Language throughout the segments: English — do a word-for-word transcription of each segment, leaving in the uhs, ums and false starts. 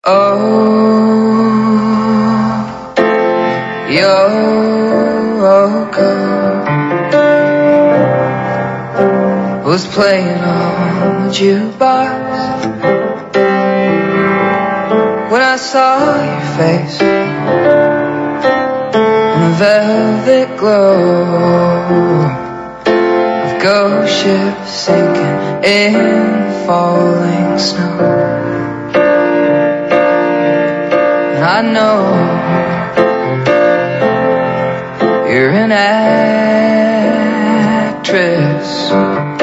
Oh, Yoko was playing on the jukebox when I saw your face in the velvet glow of ghost ships sinking in falling snow. I know you're an actress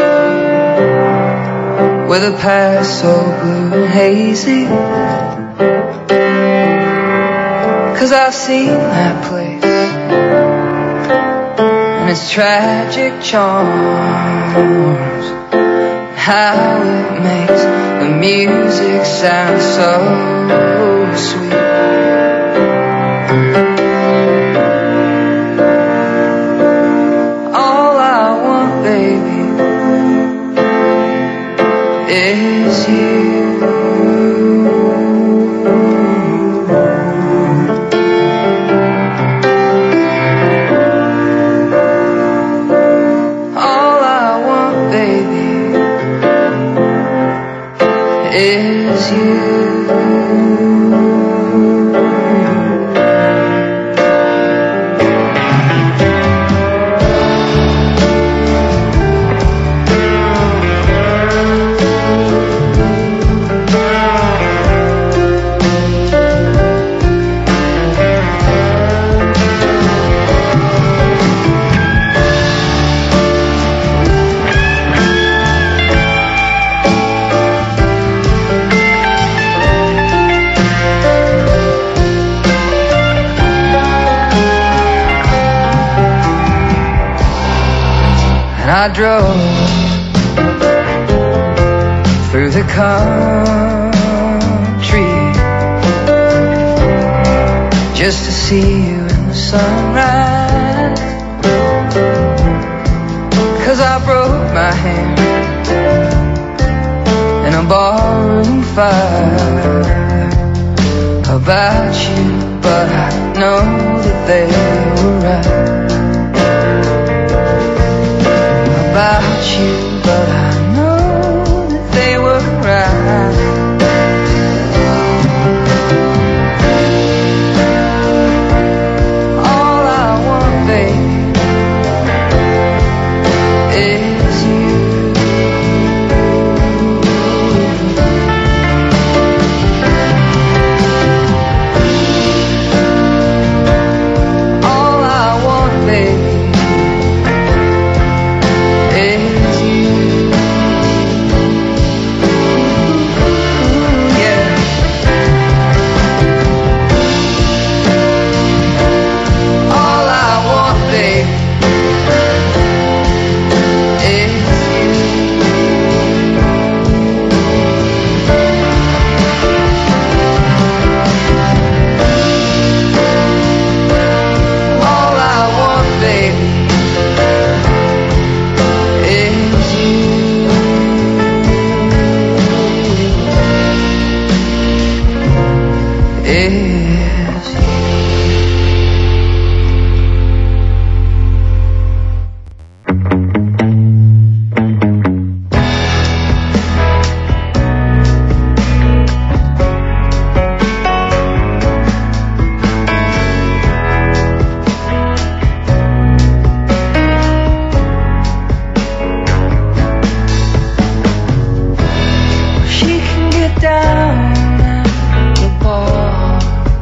with a past so blue and hazy, 'cause I've seen that place and its tragic charms, how it makes the music sound so sweet. All I want, baby, is you. All I want, baby, is you. I drove through the country just to see you in the sunrise, 'cause I broke my hand in a barroom fire about you, but I know that they were right about you, but I know that they were right. All I want, baby, is you. All I want, baby, down at the bar.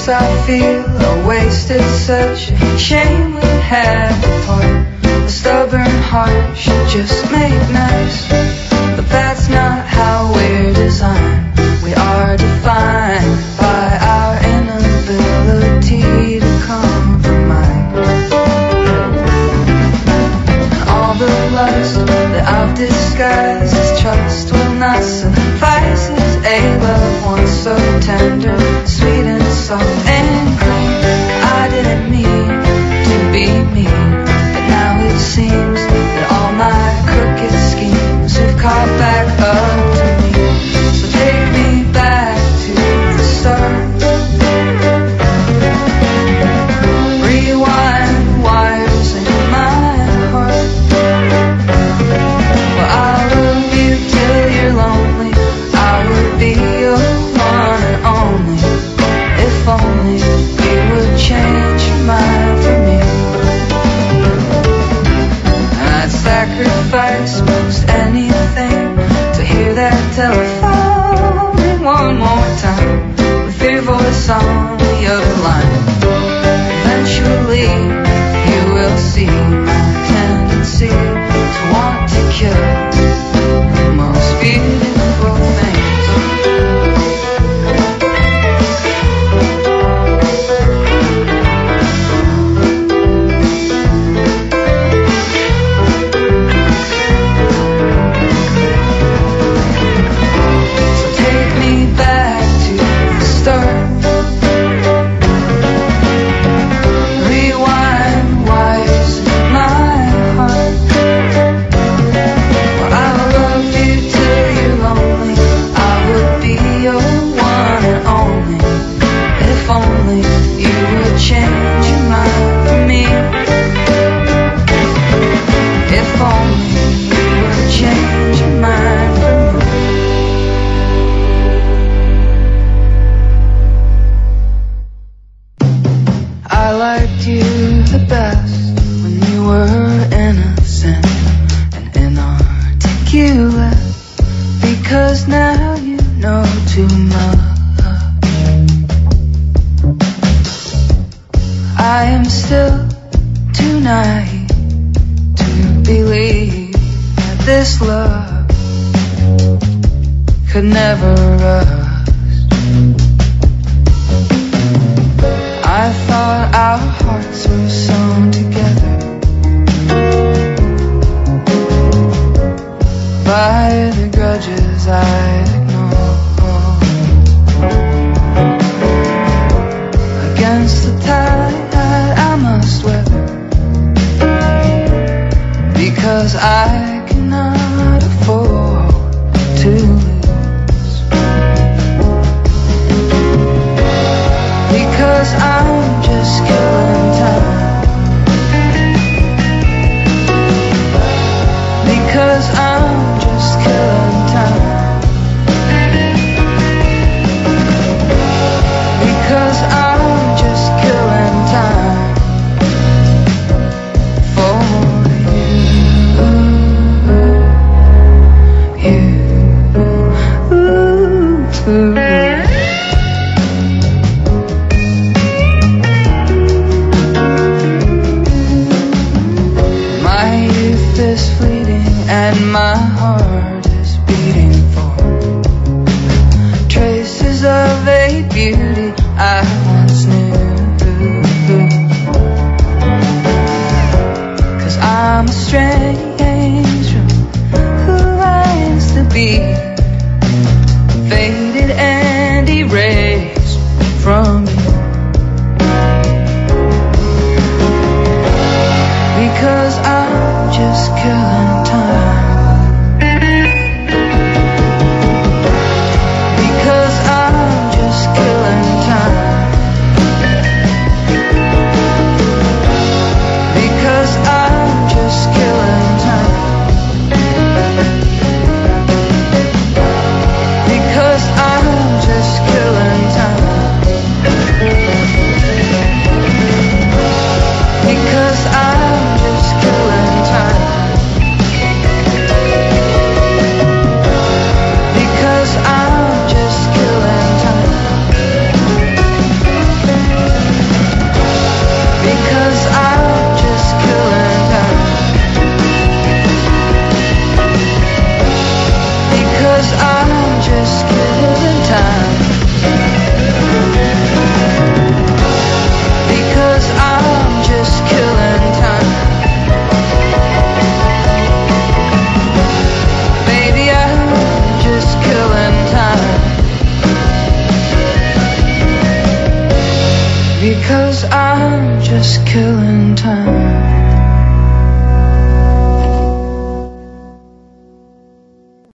guess I feel I wasted such a shame we had to part. A stubborn heart should just make nice, but that's not how we're designed. We are defined by our inability to compromise. And all the lust that I've disguised as trust will not suffice as a love once so tender, sweet and soft and clean. I didn't mean to be mean, but now it seems that all my crooked schemes have caught back up to me. So take me back to the start. Rewind the wires in my heart. Well, I'll love you till you're lonely. I would be your one and only. If only you would change your mind for me. I'd sacrifice most anything to hear that telephone ring one more time with your voice on the other line. Eventually you will see my tendency to want to kill the most beautiful things. Because I'm just killing time. Because I'm just killing time. Because I'm just killing time. Baby, I'm just killing time. Because I'm just killing time.